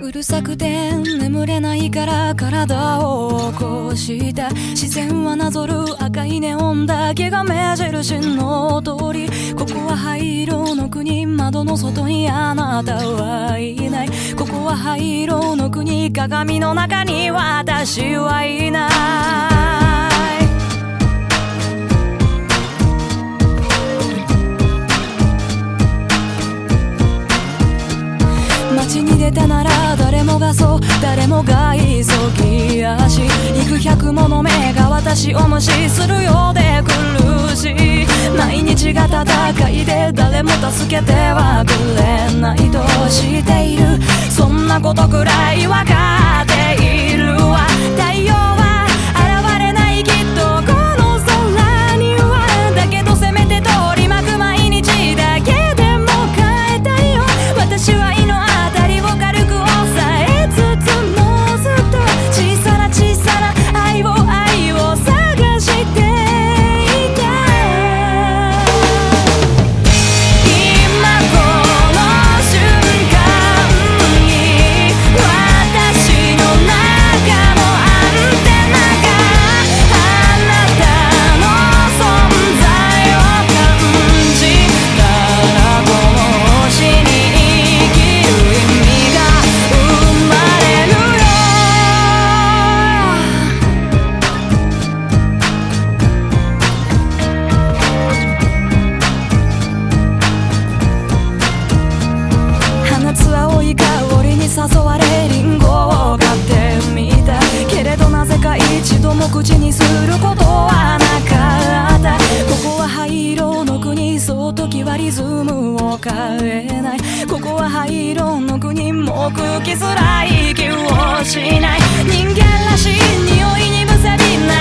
うるさくて眠れないから体を起こした。自然はなぞる赤いネオンだけが目印の通り。ここは灰色の国、窓の外にあなたはいない。ここは灰色の国、鏡の中に私はいない。街に出たなら誰もがそう、誰もが急ぎ足。幾百もの目が私を無視するようで苦しい。毎日が戦いで誰も助けてはくれないとしている。そんなことくらいわかっているわ。太陽は現れないきっとこの空には。だけどせめて通り巻く毎日だけでも変えたいよ。私は胃のあたりを軽く押さえつつもずっと小さな小さな愛を探していた。今この瞬間に私の中のアンテナがあなたの存在を感じたら、この星に生きる意味が生まれるよ。放つ青い香りに誘われリンゴを買ってみたけれど、なぜか一度も口にすることはなかった。ここは灰色の国、そう時はリズムを変えない。ここは灰色の国、もう空気すら息をしない。人間らしい匂いにむさびな